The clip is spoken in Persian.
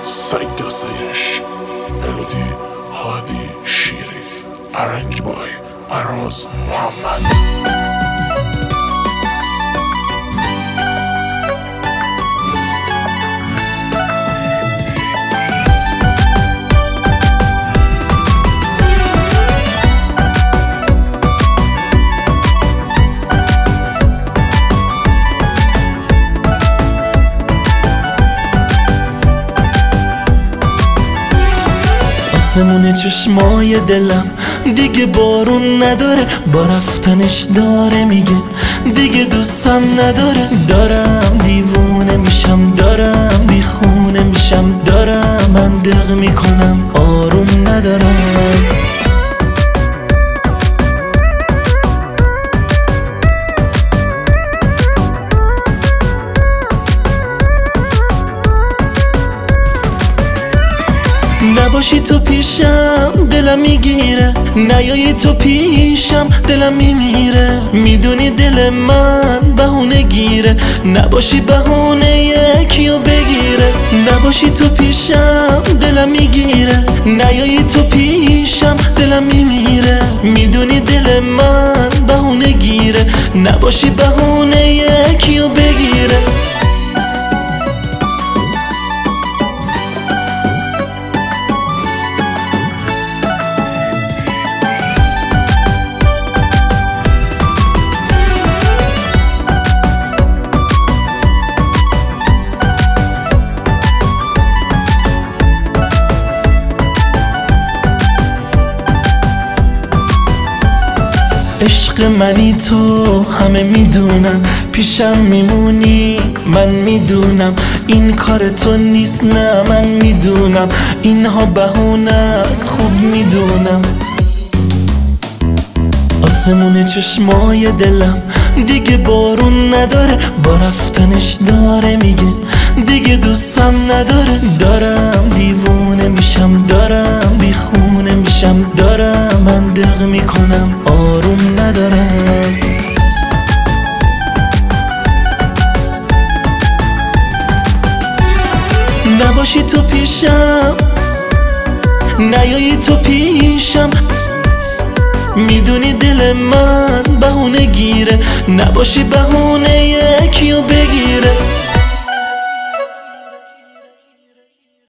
سنگ آسایش ملودی هادی شیری ارنج بای اراز محمد. آسمون چشمای دلم دیگه بارون نداره، با رفتنش داره میگه دیگه دوستم نداره. دارم دیوونه میشم، دارم بیخونه میشم، دارم من دق میکنم، آروم ندارم. نباشی تو پیشم دلم میگیره، نیایی تو پیشم دلم میمیره. میدونی دل من بهونه گیره، نباشی بهونه یکیو بگیره. نباشی تو پیشم دلم میگیره، نیایی تو پیشم دلم میمیره. میدونی دل من بهونه گیره، نباشی بهونه یکیو بگیره. عشق منی تو همه میدونم، پیشم میمونی من میدونم. این کار تو نیست نه من میدونم، اینها بهونه است خوب میدونم. آسمون چشمای دلم دیگه بارون نداره، با رفتنش داره میگه دیگه دوستم نداره. دارم دیوونه میشم، دارم بیخونه میشم، دارم من دق میکنم، آروم ندارم. نباشی تو پیشم، نیایی تو پیشم. میدونی دل من بهونه گیره، نباشی بهونه یکیو بگیره.